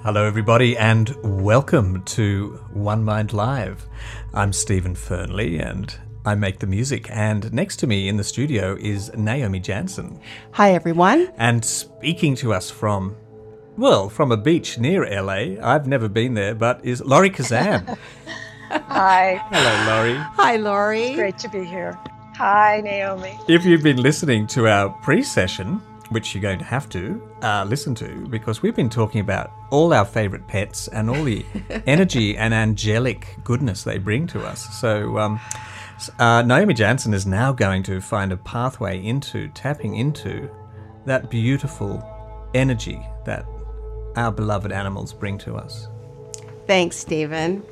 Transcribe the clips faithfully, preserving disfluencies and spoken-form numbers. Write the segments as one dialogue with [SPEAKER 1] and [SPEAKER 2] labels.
[SPEAKER 1] Hello everybody and welcome to One Mind Live. I'm Stephen Fernley and I make the music, and next to me in the studio is Naomi Jansen.
[SPEAKER 2] Hi everyone.
[SPEAKER 1] And speaking to us from, well, from a beach near L A, I've never been there, but is Laurie Kazan.
[SPEAKER 3] Hi.
[SPEAKER 1] Hello Laurie.
[SPEAKER 2] Hi Laurie.
[SPEAKER 3] It's great to be here. Hi Naomi.
[SPEAKER 1] If you've been listening to our pre-session, which you're going to have to uh, listen to, because we've been talking about all our favourite pets and all the energy and angelic goodness they bring to us. So um, uh, Naomi Jansen is now going to find a pathway into tapping into that beautiful energy that our beloved animals bring to us.
[SPEAKER 2] Thanks, Stephen.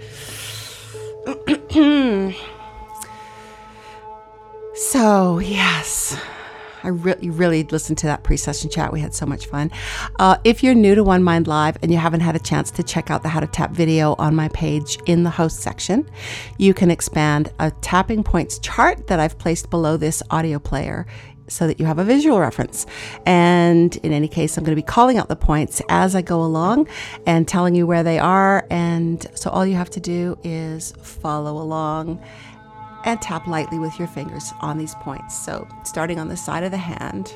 [SPEAKER 2] So, yes. I really, really listened to that pre-session chat. We had so much fun. Uh, if you're new to One Mind Live and you haven't had a chance to check out the How to Tap video on my page in the host section, you can expand a tapping points chart that I've placed below this audio player so that you have a visual reference. And in any case, I'm going to be calling out the points as I go along and telling you where they are. And so all you have to do is follow along and tap lightly with your fingers on these points. So starting on the side of the hand.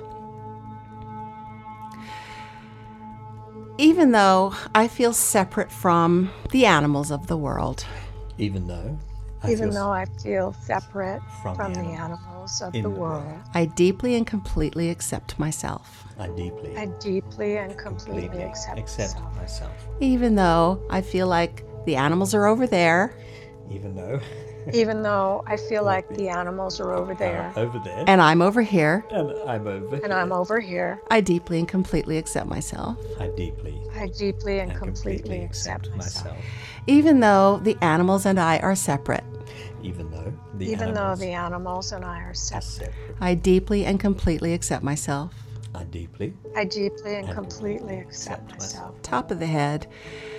[SPEAKER 2] Even though I feel separate from the animals of the world.
[SPEAKER 1] Even though I
[SPEAKER 3] Even
[SPEAKER 1] feel
[SPEAKER 3] though I feel separate
[SPEAKER 1] from
[SPEAKER 3] from,
[SPEAKER 1] the
[SPEAKER 3] the
[SPEAKER 1] animals
[SPEAKER 3] animals of
[SPEAKER 1] in
[SPEAKER 3] the
[SPEAKER 1] the world.
[SPEAKER 3] world,
[SPEAKER 2] I deeply and completely accept myself.
[SPEAKER 1] I deeply,
[SPEAKER 3] I deeply and completely,
[SPEAKER 1] completely
[SPEAKER 3] accept,
[SPEAKER 1] accept
[SPEAKER 3] myself.
[SPEAKER 1] myself.
[SPEAKER 2] Even though I feel like the animals are over there
[SPEAKER 1] Even though
[SPEAKER 3] Even though I feel like the animals are over there
[SPEAKER 1] uh, over there
[SPEAKER 2] and I'm over here,
[SPEAKER 1] and I'm over
[SPEAKER 3] and
[SPEAKER 1] here.
[SPEAKER 3] I'm over here,
[SPEAKER 2] I deeply and completely accept myself.
[SPEAKER 1] I deeply
[SPEAKER 3] I deeply and,
[SPEAKER 1] and
[SPEAKER 3] completely, accept myself.
[SPEAKER 2] Even though the animals and I are separate,
[SPEAKER 1] even though the
[SPEAKER 3] Even though
[SPEAKER 1] animals
[SPEAKER 3] the animals and I are
[SPEAKER 1] are
[SPEAKER 3] separate,
[SPEAKER 1] separate.
[SPEAKER 2] I deeply and completely accept myself.
[SPEAKER 1] I deeply
[SPEAKER 3] I deeply and
[SPEAKER 1] and
[SPEAKER 3] completely accept myself.
[SPEAKER 2] Top of the head,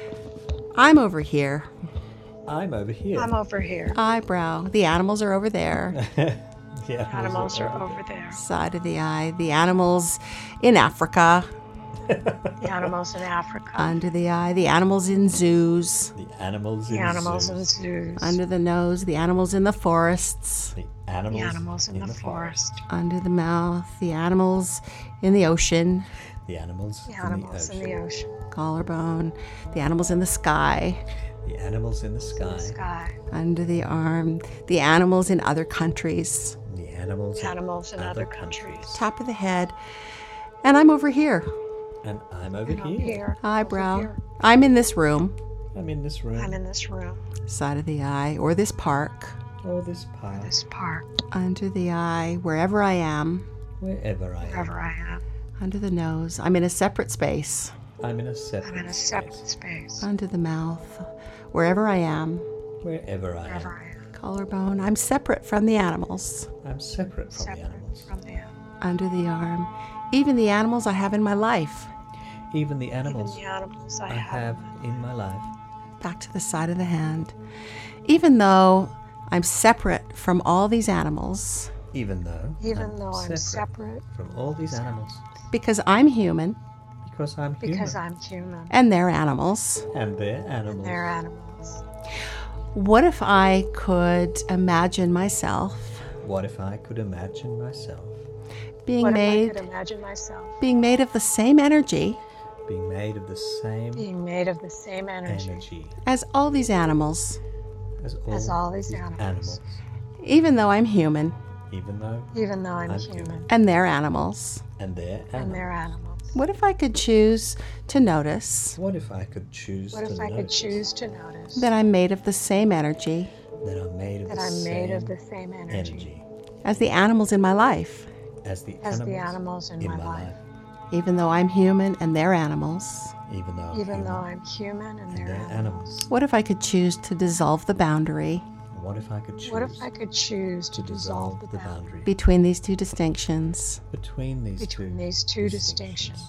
[SPEAKER 2] I'm over here.
[SPEAKER 1] I'm over here.
[SPEAKER 3] I'm over here.
[SPEAKER 2] Eyebrow, the animals are over there.
[SPEAKER 1] The
[SPEAKER 3] Animals are over there.
[SPEAKER 2] Side of the eye, the animals in Africa.
[SPEAKER 3] The animals in Africa.
[SPEAKER 2] Under the eye, the animals in zoos.
[SPEAKER 1] The animals
[SPEAKER 3] The
[SPEAKER 1] in
[SPEAKER 3] animals in
[SPEAKER 1] zoos.
[SPEAKER 3] zoos.
[SPEAKER 2] Under the nose, the animals in the forests.
[SPEAKER 1] The animals,
[SPEAKER 3] The animals in, the, forest.
[SPEAKER 2] Under the mouth, the animals in the ocean.
[SPEAKER 1] The animals,
[SPEAKER 3] The animals
[SPEAKER 1] in
[SPEAKER 3] in
[SPEAKER 1] the
[SPEAKER 3] the
[SPEAKER 1] ocean.
[SPEAKER 3] ocean.
[SPEAKER 2] Collarbone, the animals in the sky.
[SPEAKER 1] The animals in the sky.
[SPEAKER 3] The sky.
[SPEAKER 2] Under the arm, the animals in other countries.
[SPEAKER 1] The animals,
[SPEAKER 3] The animals in other countries.
[SPEAKER 2] Top of the head, and I'm over here.
[SPEAKER 1] And I'm over
[SPEAKER 3] And I'm
[SPEAKER 1] here.
[SPEAKER 3] here.
[SPEAKER 2] Eyebrow,
[SPEAKER 3] Over here.
[SPEAKER 2] I'm in this room.
[SPEAKER 1] I'm in this room.
[SPEAKER 3] I'm in this room.
[SPEAKER 2] Side of the eye, or this park.
[SPEAKER 1] or this park.
[SPEAKER 3] This park.
[SPEAKER 2] Under the eye, wherever I am.
[SPEAKER 1] Wherever I am.
[SPEAKER 3] Wherever I am.
[SPEAKER 2] Under the nose, I'm in a separate space.
[SPEAKER 1] I'm in a separate
[SPEAKER 3] I'm in a separate space.
[SPEAKER 2] Under the mouth, wherever I am.
[SPEAKER 1] Wherever I
[SPEAKER 3] Wherever
[SPEAKER 1] am.
[SPEAKER 3] I am.
[SPEAKER 2] Collarbone, I'm separate from the animals.
[SPEAKER 1] I'm separate from the
[SPEAKER 3] Separate
[SPEAKER 1] animals.
[SPEAKER 3] from the animals.
[SPEAKER 2] Under the arm, even the animals I have in my life.
[SPEAKER 1] Even the
[SPEAKER 3] Even
[SPEAKER 1] animals
[SPEAKER 3] the animals I,
[SPEAKER 1] I have in my life.
[SPEAKER 2] Back to the side of the hand. Even though I'm separate from all these animals,
[SPEAKER 1] Even though
[SPEAKER 3] Even
[SPEAKER 1] I'm
[SPEAKER 3] though I'm
[SPEAKER 1] separate
[SPEAKER 3] separate
[SPEAKER 1] from all these animals.
[SPEAKER 2] because I'm human
[SPEAKER 1] Because I'm human.
[SPEAKER 3] because I'm human.
[SPEAKER 2] and they're animals.
[SPEAKER 1] And they're animals.
[SPEAKER 3] They're animals.
[SPEAKER 2] What if I could imagine myself
[SPEAKER 1] What if I could imagine myself
[SPEAKER 2] being
[SPEAKER 3] What
[SPEAKER 2] made
[SPEAKER 3] if I could imagine myself
[SPEAKER 2] being made of the same energy
[SPEAKER 1] being made of the same
[SPEAKER 3] being made of the same energy,
[SPEAKER 1] energy
[SPEAKER 2] as all these animals,
[SPEAKER 1] as all,
[SPEAKER 3] as all these
[SPEAKER 1] the
[SPEAKER 3] animals.
[SPEAKER 1] animals?
[SPEAKER 2] even though I'm human
[SPEAKER 1] Even though
[SPEAKER 3] Even though I'm,
[SPEAKER 1] I'm
[SPEAKER 3] human.
[SPEAKER 1] human.
[SPEAKER 2] and they're animals?
[SPEAKER 1] and they're
[SPEAKER 3] And
[SPEAKER 1] animals.
[SPEAKER 3] they're animals.
[SPEAKER 2] What if I could choose to notice
[SPEAKER 1] What if I could choose
[SPEAKER 3] What
[SPEAKER 1] to
[SPEAKER 3] if I could
[SPEAKER 1] notice
[SPEAKER 3] choose to notice
[SPEAKER 2] that I'm made of the same energy
[SPEAKER 1] that I'm made of
[SPEAKER 3] that
[SPEAKER 1] the
[SPEAKER 3] I'm made
[SPEAKER 1] same
[SPEAKER 3] of the same energy,
[SPEAKER 1] energy
[SPEAKER 2] as the animals in my life?
[SPEAKER 1] as the
[SPEAKER 3] as
[SPEAKER 1] animals,
[SPEAKER 3] the animals in,
[SPEAKER 1] in
[SPEAKER 3] my,
[SPEAKER 1] my
[SPEAKER 3] life?
[SPEAKER 1] life?
[SPEAKER 2] Even though I'm human and they're animals,
[SPEAKER 1] Even though I'm
[SPEAKER 3] Even
[SPEAKER 1] human
[SPEAKER 3] though I'm human and
[SPEAKER 1] and
[SPEAKER 3] they're
[SPEAKER 1] they're
[SPEAKER 3] animals.
[SPEAKER 1] animals.
[SPEAKER 2] what if I could choose to dissolve the boundary
[SPEAKER 1] What if I could choose
[SPEAKER 3] What if I could choose to,
[SPEAKER 1] to
[SPEAKER 3] dissolve
[SPEAKER 1] dissolve
[SPEAKER 3] the boundary
[SPEAKER 2] between these two distinctions?
[SPEAKER 1] between these
[SPEAKER 3] between
[SPEAKER 1] two
[SPEAKER 3] these two distinctions?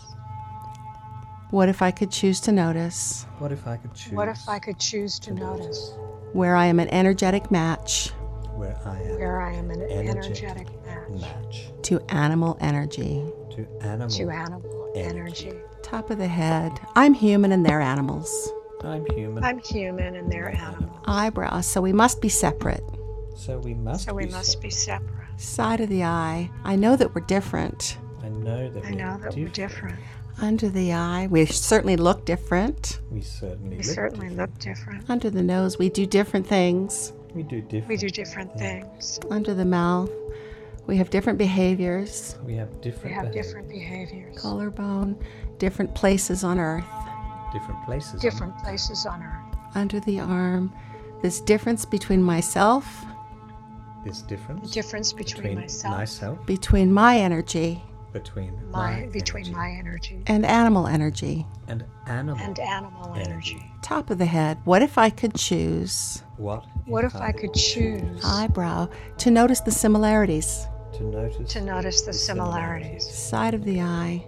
[SPEAKER 2] What if I could choose to notice
[SPEAKER 1] What if I could choose
[SPEAKER 3] What if I could choose to notice
[SPEAKER 2] where I am an energetic match
[SPEAKER 1] where I am
[SPEAKER 3] where I am an
[SPEAKER 1] energetic
[SPEAKER 3] energetic match
[SPEAKER 1] match
[SPEAKER 2] to animal energy?
[SPEAKER 1] to animal
[SPEAKER 3] to animal
[SPEAKER 1] energy.
[SPEAKER 3] energy?
[SPEAKER 2] Top of the head. I'm human and they're animals.
[SPEAKER 1] I'm human.
[SPEAKER 3] I'm human and they're animals.
[SPEAKER 2] Eyebrows. So we must be separate.
[SPEAKER 1] So we must
[SPEAKER 3] So we
[SPEAKER 1] be
[SPEAKER 3] must be separate.
[SPEAKER 2] Side of the eye. I know that we're different.
[SPEAKER 1] I know that
[SPEAKER 3] I
[SPEAKER 1] we're
[SPEAKER 3] know that we're
[SPEAKER 1] different.
[SPEAKER 3] different.
[SPEAKER 2] Under the eye. We certainly look different.
[SPEAKER 1] We certainly
[SPEAKER 3] We
[SPEAKER 1] look
[SPEAKER 3] certainly
[SPEAKER 1] different.
[SPEAKER 3] look different.
[SPEAKER 2] Under the nose. We do different things.
[SPEAKER 1] We do different.
[SPEAKER 3] We do different things.
[SPEAKER 2] Under the mouth. We have different behaviors.
[SPEAKER 1] We have different
[SPEAKER 3] We have
[SPEAKER 1] behavior.
[SPEAKER 3] different behaviors.
[SPEAKER 2] Collarbone. Different places on earth.
[SPEAKER 1] Different places.
[SPEAKER 3] Different places on earth.
[SPEAKER 2] Under the arm. This difference between myself,
[SPEAKER 1] This difference.
[SPEAKER 3] The difference between, myself,
[SPEAKER 1] myself,
[SPEAKER 2] between my energy
[SPEAKER 1] between
[SPEAKER 3] my,
[SPEAKER 1] my
[SPEAKER 3] between
[SPEAKER 1] energy
[SPEAKER 3] my energy
[SPEAKER 2] and animal energy.
[SPEAKER 1] and animal
[SPEAKER 3] and animal energy.
[SPEAKER 1] energy.
[SPEAKER 2] Top of the head. What if I could choose?
[SPEAKER 1] What?
[SPEAKER 3] What if I could choose
[SPEAKER 2] Eyebrow. To notice the similarities.
[SPEAKER 1] to notice
[SPEAKER 3] to notice the similarities?
[SPEAKER 2] Side of the eye.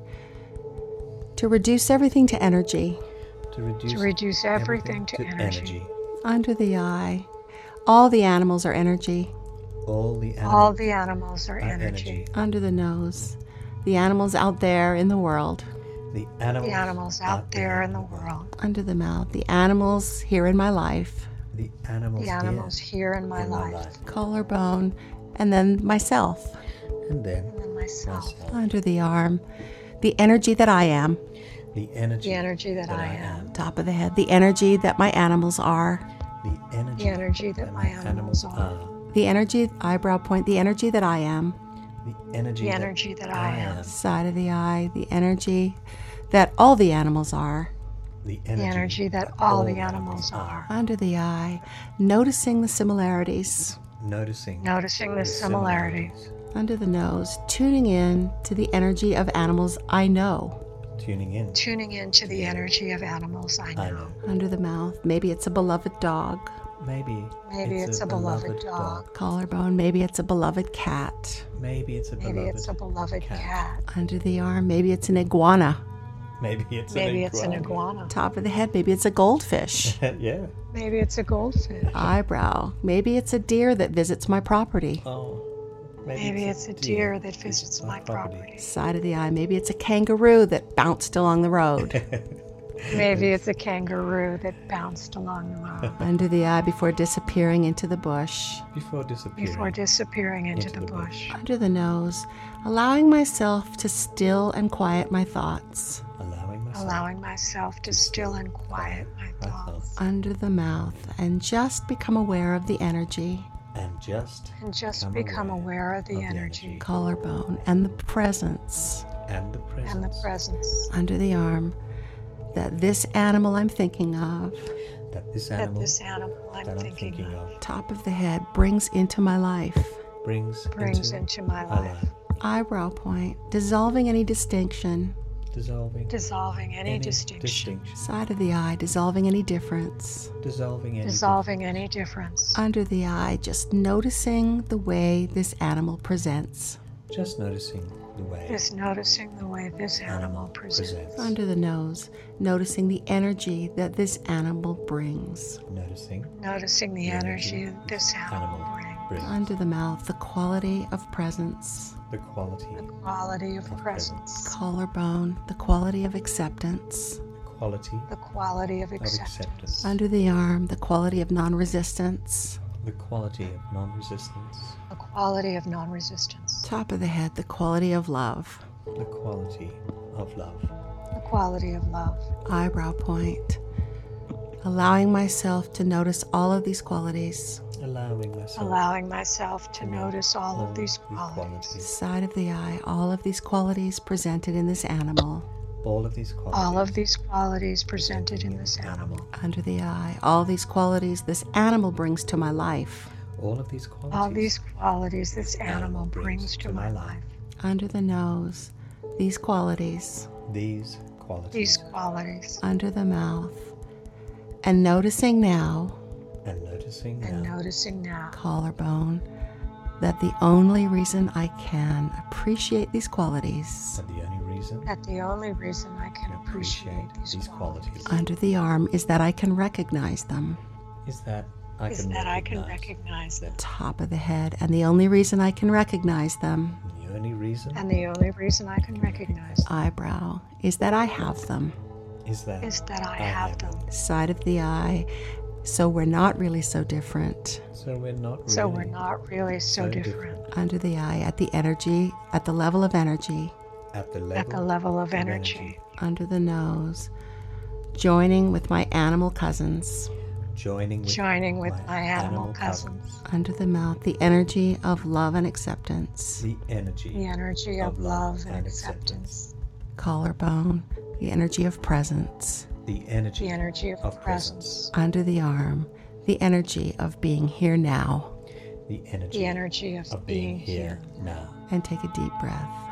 [SPEAKER 2] To reduce everything to energy.
[SPEAKER 1] to reduce
[SPEAKER 3] To reduce everything to energy.
[SPEAKER 2] Under the eye. All the animals are energy.
[SPEAKER 1] All the animals
[SPEAKER 3] All the animals are
[SPEAKER 1] are
[SPEAKER 3] energy.
[SPEAKER 2] Under the nose. The animals out there in the world.
[SPEAKER 1] The animals,
[SPEAKER 3] The animals out there in the world.
[SPEAKER 2] Under the mouth. The animals here in my life.
[SPEAKER 1] The animals,
[SPEAKER 3] The animals
[SPEAKER 1] here
[SPEAKER 3] here in my
[SPEAKER 1] in
[SPEAKER 3] life.
[SPEAKER 1] my life.
[SPEAKER 2] Collarbone. And then myself.
[SPEAKER 1] And then
[SPEAKER 3] And then myself.
[SPEAKER 1] myself.
[SPEAKER 2] Under the arm. The energy that I am.
[SPEAKER 1] The energy,
[SPEAKER 3] The energy that I am.
[SPEAKER 2] Top of the head. The energy that my animals are.
[SPEAKER 1] The energy,
[SPEAKER 3] The energy that my animals are.
[SPEAKER 2] The energy, eyebrow point, the energy that I am.
[SPEAKER 1] The energy,
[SPEAKER 3] The energy that I am.
[SPEAKER 2] Side of the eye, the energy that all the animals are.
[SPEAKER 1] The
[SPEAKER 3] The
[SPEAKER 1] energy,
[SPEAKER 3] energy that all the animals are.
[SPEAKER 2] Under the eye, noticing the similarities.
[SPEAKER 1] Noticing,
[SPEAKER 3] Noticing the similarities.
[SPEAKER 2] Under the nose, tuning in to the energy of animals I know.
[SPEAKER 1] tuning in.
[SPEAKER 3] Tuning into the energy of animals I know.
[SPEAKER 1] I know.
[SPEAKER 2] Under the mouth, maybe it's a beloved dog.
[SPEAKER 1] Maybe,
[SPEAKER 3] Maybe it's, a, beloved, dog.
[SPEAKER 2] Collarbone, maybe it's a beloved cat.
[SPEAKER 1] Maybe it's a
[SPEAKER 3] Maybe
[SPEAKER 1] beloved
[SPEAKER 3] it's a beloved cat.
[SPEAKER 2] Under the arm, maybe it's an iguana.
[SPEAKER 1] Maybe it's
[SPEAKER 3] Maybe
[SPEAKER 1] an
[SPEAKER 3] it's an
[SPEAKER 1] iguana.
[SPEAKER 3] iguana.
[SPEAKER 2] Top of the head, maybe it's a goldfish.
[SPEAKER 1] Yeah.
[SPEAKER 3] Maybe it's a goldfish.
[SPEAKER 2] Eyebrow, maybe it's a deer that visits my property.
[SPEAKER 1] Oh.
[SPEAKER 3] Maybe it's a deer that visits my property.
[SPEAKER 2] Side of the eye, maybe it's a kangaroo that bounced along the road.
[SPEAKER 3] Maybe it's a kangaroo that bounced along the road
[SPEAKER 2] Under the eye before disappearing into the bush.
[SPEAKER 1] Before disappearing.
[SPEAKER 3] before disappearing into,
[SPEAKER 1] Into
[SPEAKER 3] the,
[SPEAKER 1] the
[SPEAKER 3] bush.
[SPEAKER 2] Under the nose, allowing myself to still and quiet my thoughts.
[SPEAKER 1] Allowing myself
[SPEAKER 3] Allowing myself to still and quiet my
[SPEAKER 1] my
[SPEAKER 3] thoughts.
[SPEAKER 2] Under the mouth, and just become aware of the energy.
[SPEAKER 1] and just
[SPEAKER 3] And just
[SPEAKER 1] Become
[SPEAKER 3] become
[SPEAKER 1] aware
[SPEAKER 3] aware of the
[SPEAKER 1] of the
[SPEAKER 3] energy
[SPEAKER 1] energy.
[SPEAKER 2] Collarbone, and the presence.
[SPEAKER 1] and the presence
[SPEAKER 3] and the presence
[SPEAKER 2] Under the arm, that this animal I'm thinking of.
[SPEAKER 1] that this
[SPEAKER 3] that
[SPEAKER 1] animal
[SPEAKER 3] this animal I'm
[SPEAKER 1] that I'm
[SPEAKER 3] thinking,
[SPEAKER 1] thinking
[SPEAKER 3] of
[SPEAKER 1] of
[SPEAKER 2] Top of the head brings into my life.
[SPEAKER 1] brings,
[SPEAKER 3] brings
[SPEAKER 1] into,
[SPEAKER 3] into my
[SPEAKER 1] my
[SPEAKER 3] life,
[SPEAKER 2] Eyebrow point, dissolving any distinction.
[SPEAKER 1] dissolving
[SPEAKER 3] dissolving any,
[SPEAKER 1] any
[SPEAKER 3] distinction,
[SPEAKER 1] distinction,
[SPEAKER 2] Side of the eye, dissolving any difference.
[SPEAKER 1] dissolving any
[SPEAKER 3] dissolving any difference.
[SPEAKER 2] Under the eye, just noticing the way this animal presents.
[SPEAKER 1] difference. Just noticing the way
[SPEAKER 3] Just noticing the way this animal presents.
[SPEAKER 1] presents.
[SPEAKER 2] Under the nose, noticing the energy that this animal brings.
[SPEAKER 1] Noticing
[SPEAKER 3] Noticing the energy that this animal brings.
[SPEAKER 1] brings
[SPEAKER 2] Under the mouth, the quality of presence.
[SPEAKER 1] the quality,
[SPEAKER 3] The quality of presence.
[SPEAKER 2] Collarbone, the quality of acceptance.
[SPEAKER 1] the quality
[SPEAKER 3] The quality of
[SPEAKER 1] of
[SPEAKER 3] acceptance.
[SPEAKER 1] acceptance,
[SPEAKER 2] Under the arm, the quality of non-resistance.
[SPEAKER 1] the quality of non-resistance,
[SPEAKER 3] The quality of non-resistance.
[SPEAKER 2] Top of the head, the quality of love.
[SPEAKER 1] the quality of love.
[SPEAKER 3] The quality of love.
[SPEAKER 2] Eyebrow point, allowing myself to notice all of these qualities.
[SPEAKER 1] Allowing myself
[SPEAKER 3] Allowing myself to notice all
[SPEAKER 1] all
[SPEAKER 3] of these
[SPEAKER 1] these
[SPEAKER 3] qualities.
[SPEAKER 2] Side of the eye, all of these qualities presented in this animal.
[SPEAKER 1] all of these qualities,
[SPEAKER 3] All of these qualities presented in this animal.
[SPEAKER 2] Under the eye, all these qualities this animal brings to my life.
[SPEAKER 1] all of these qualities,
[SPEAKER 3] All these qualities this animal brings to my life.
[SPEAKER 2] Under the nose, these qualities.
[SPEAKER 1] these qualities,
[SPEAKER 3] These qualities.
[SPEAKER 2] Under the mouth. And noticing now,
[SPEAKER 1] and noticing
[SPEAKER 3] And
[SPEAKER 1] now
[SPEAKER 3] noticing now
[SPEAKER 2] collarbone, that the only reason I can appreciate these qualities.
[SPEAKER 1] that the only reason
[SPEAKER 3] that the only reason I can appreciate these,
[SPEAKER 1] these
[SPEAKER 3] qualities,
[SPEAKER 1] qualities
[SPEAKER 2] Under the arm is that I can recognize them.
[SPEAKER 1] is that I
[SPEAKER 3] is
[SPEAKER 1] can
[SPEAKER 3] that I can
[SPEAKER 1] recognize
[SPEAKER 3] recognize them.
[SPEAKER 2] Top of the head, and the only reason I can recognize them
[SPEAKER 1] the only reason
[SPEAKER 3] And the only reason I can recognize them
[SPEAKER 2] eyebrow is that I have them.
[SPEAKER 1] is that
[SPEAKER 3] is that I,
[SPEAKER 1] I
[SPEAKER 3] have
[SPEAKER 1] have
[SPEAKER 3] them.
[SPEAKER 2] Side of the eye. So we're not really so different.
[SPEAKER 1] so we're not really
[SPEAKER 3] So we're not really so,
[SPEAKER 1] so
[SPEAKER 3] different.
[SPEAKER 2] Under the eye, at the energy, at the level of energy.
[SPEAKER 1] at the level,
[SPEAKER 3] At the level of
[SPEAKER 1] of
[SPEAKER 3] energy.
[SPEAKER 2] Under the nose. Joining with my animal cousins.
[SPEAKER 1] joining with,
[SPEAKER 3] Joining with my animal cousins.
[SPEAKER 2] Under the mouth, the energy of love and acceptance.
[SPEAKER 1] the energy
[SPEAKER 3] The energy of, love and acceptance.
[SPEAKER 2] Collarbone, the energy of presence.
[SPEAKER 1] the energy
[SPEAKER 3] The energy of,
[SPEAKER 1] of
[SPEAKER 3] presence.
[SPEAKER 2] Under the arm, the energy of being here now.
[SPEAKER 1] the energy
[SPEAKER 3] The energy of,
[SPEAKER 1] of being here now.
[SPEAKER 2] And take a deep breath.